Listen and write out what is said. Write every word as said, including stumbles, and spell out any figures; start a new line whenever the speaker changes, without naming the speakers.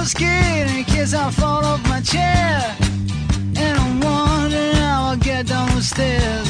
scared in case I fall off my chair. And I'm wondering how I'll get down the stairs.